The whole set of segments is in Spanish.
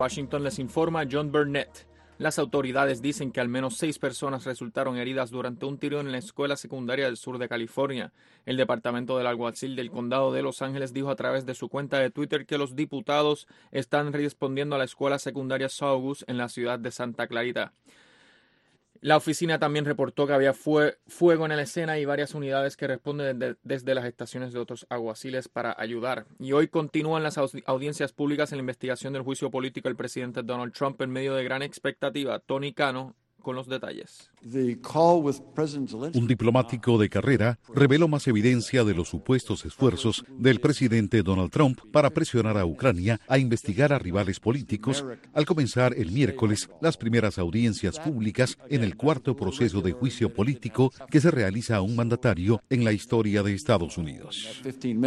Washington les informa John Burnett. Las autoridades dicen que al menos 6 personas resultaron heridas durante un tirón en la escuela secundaria del sur de California. El departamento del alguacil del condado de Los Ángeles dijo a través de su cuenta de Twitter que los diputados están respondiendo a la escuela secundaria Saugus en la ciudad de Santa Clarita. La oficina también reportó que había fuego en la escena y varias unidades que responden desde las estaciones de otros alguaciles para ayudar. Y hoy continúan las audiencias públicas en la investigación del juicio político del presidente Donald Trump en medio de gran expectativa. Tony Cano con los detalles. Un diplomático de carrera reveló más evidencia de los supuestos esfuerzos del presidente Donald Trump para presionar a Ucrania a investigar a rivales políticos al comenzar el miércoles las primeras audiencias públicas en el cuarto proceso de juicio político que se realiza a un mandatario en la historia de Estados Unidos.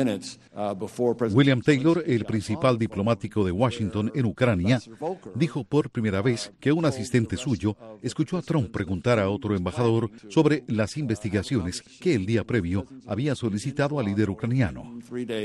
William Taylor, el principal diplomático de Washington en Ucrania, dijo por primera vez que un asistente suyo escuchó a Trump preguntar a otro embajador sobre las investigaciones que el día previo había solicitado al líder ucraniano.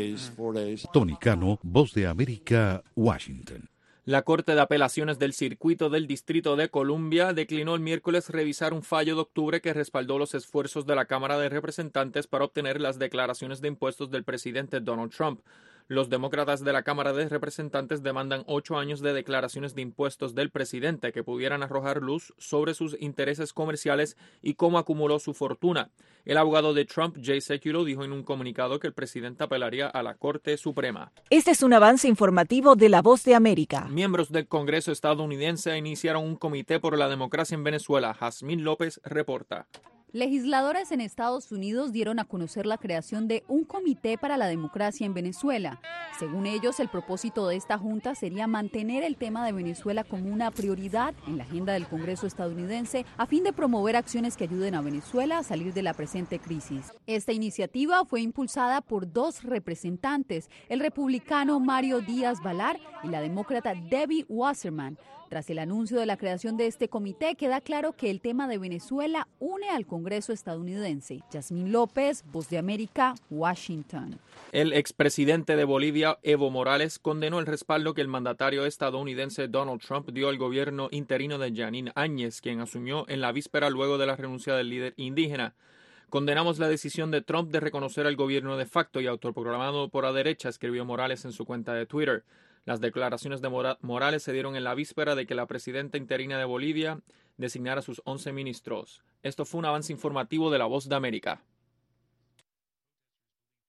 Tony Cano, Voz de América, Washington. La Corte de Apelaciones del Circuito del Distrito de Columbia declinó el miércoles revisar un fallo de octubre que respaldó los esfuerzos de la Cámara de Representantes para obtener las declaraciones de impuestos del presidente Donald Trump. Los demócratas de la Cámara de Representantes demandan 8 años de declaraciones de impuestos del presidente que pudieran arrojar luz sobre sus intereses comerciales y cómo acumuló su fortuna. El abogado de Trump, Jay Sekulow, dijo en un comunicado que el presidente apelaría a la Corte Suprema. Este es un avance informativo de La Voz de América. Miembros del Congreso estadounidense iniciaron un comité por la democracia en Venezuela. Jazmín López reporta. Legisladores en Estados Unidos dieron a conocer la creación de un comité para la democracia en Venezuela. Según ellos, el propósito de esta junta sería mantener el tema de Venezuela como una prioridad en la agenda del Congreso estadounidense a fin de promover acciones que ayuden a Venezuela a salir de la presente crisis. Esta iniciativa fue impulsada por 2 representantes, el republicano Mario Díaz Balar y la demócrata Debbie Wasserman. Tras el anuncio de la creación de este comité, queda claro que el tema de Venezuela une al Congreso estadounidense. Jazmín López, Voz de América, Washington. El expresidente de Bolivia, Evo Morales, condenó el respaldo que el mandatario estadounidense Donald Trump dio al gobierno interino de Jeanine Áñez, quien asumió en la víspera luego de la renuncia del líder indígena. Condenamos la decisión de Trump de reconocer al gobierno de facto y autoproclamado por la derecha, escribió Morales en su cuenta de Twitter. Las declaraciones de Morales se dieron en la víspera de que la presidenta interina de Bolivia designara a sus 11 ministros. Esto fue un avance informativo de La Voz de América.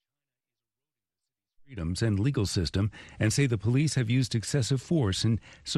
Freedoms and legal system and say the police have used excessive force in